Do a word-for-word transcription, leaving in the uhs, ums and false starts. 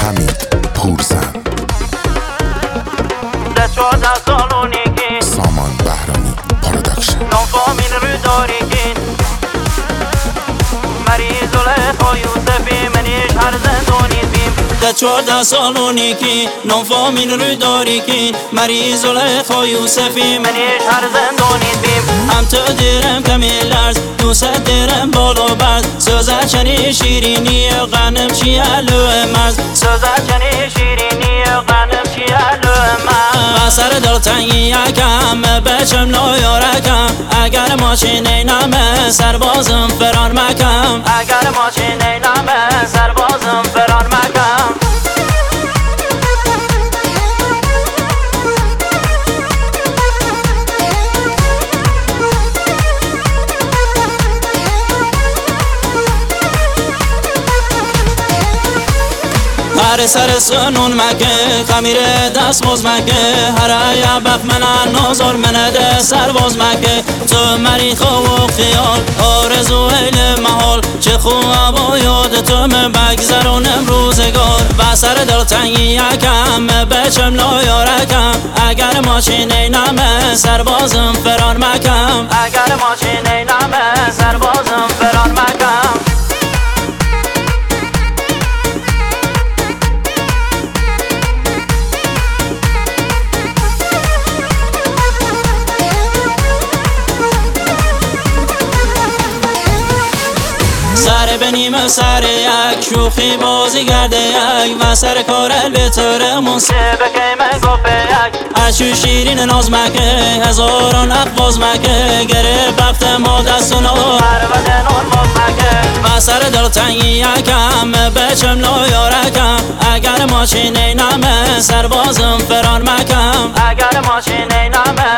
حمید پورزن، چهارده سالونیکی سامان بهرانی پروداکشن، نوفامین رو داریکین مریض و یوسفی منیش هر زندونی بیم. چهارده سالونیکی نوفامین رو داریکین مریض و یوسفی منیش هر زندونی بیم. هم تو دیرم کمی لرز دوست دیرم بالو برد سوزه چنی شیرینی غنم چی علو مرز سوزه چنی شیرینی غنم چی علو مرز سر دل تنگی یکم بچم نویارکم اگر ماشین اینمه سربازم فرار مکم اگر ماشین اینمه سربازم فرار مکم. هر سر سنون مکه خمیر دست باز مکه هر ایا بخ من نازار من ده سرباز مکه تو مری خواه و خیال آرزو ایل محال چه خواه با یاد تو من بگذرونم روزگار و سر دل تنگی یکم بچم نایارکم اگر ماشین اینمه سربازم فرار مکم اگر ماشین اینمه سربازم فرار مکم. سر بنیم سر یک شوخی بازی گرده یک و سر کار البترمون سه بکیم گفه یک اشو شیرین ناز مکه هزاران اقواز مکه گره بخت ما دستونو هر بدنون باز مکه و سر دل تنگی یکم بچم نایارکم اگر ماشین اینمه سربازم فرار مکم اگر ماشین اینمه